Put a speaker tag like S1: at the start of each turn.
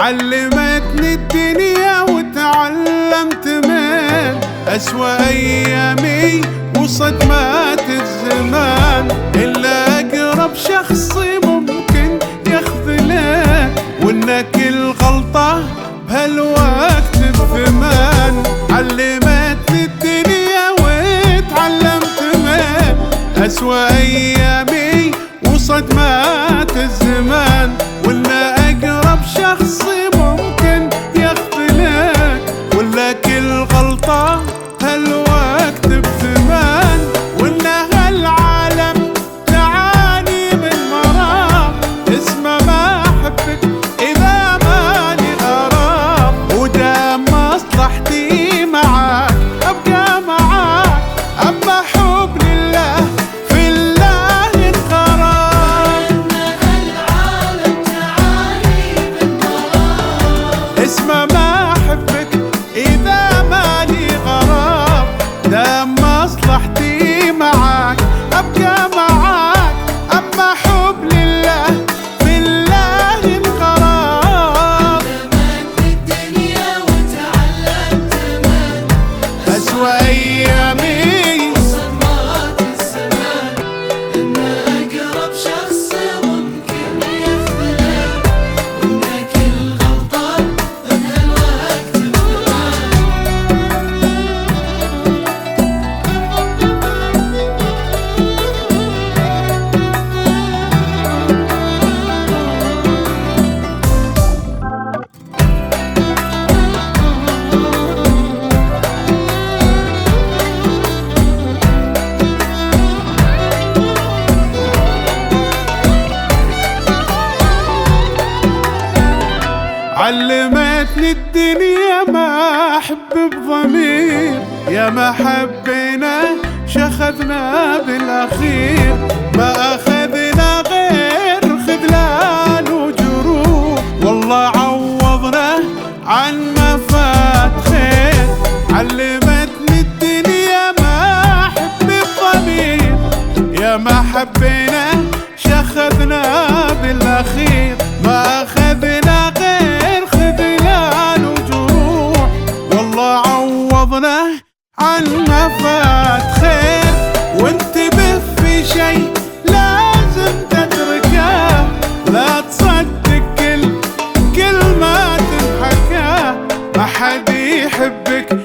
S1: علمتني الدنيا وتعلمت من أسوأ أيامي وصدمات الزمان. إلا أقرب شخص ممكن يخذلك، وإن كل غلطة بهالوقت بثمان. علمتني الدنيا وتعلمت من أسوأ أيامي وصدمات الزمان. وإن أقرب شخص ممكن يخذلك، ولا كل غلطة هالوقت بثمان. وإن هالعالم تعاني من مرض اسمه ما أحبك إذا ماني غرام. ودام مصلحتي معاك أبقى معاك، أما حب لله في الله انغرام. اسمه ما أحبك إذا ماني غرام. دام مصلحتي معاك أبقى معاك، أما حب لله في الله انغرام.
S2: علمت الدنيا وتعلمت من
S1: أسوأ أيامي
S2: وصدمات الزمان. إن أقرب شخص ممكن يخذلك، وإن كل غلطة بهالوقت بثمان.
S1: علمتني الدنيا ما أحب بضمير، يا ما حبينا شخذنا بالأخير. ما أخذنا غير خذلان وجروح، والله عوضنا عن ما فات خير. علمتني الدنيا ما أحب بضمير، يا ما حبينا شخذنا بالأخير. ما أخذنا غير خذلان وجروح، والله عوضنا عن ما فات خير. وانتبه في شي لازم تتركه، لا تصدق كل ما تنحكى. ما حد يحبك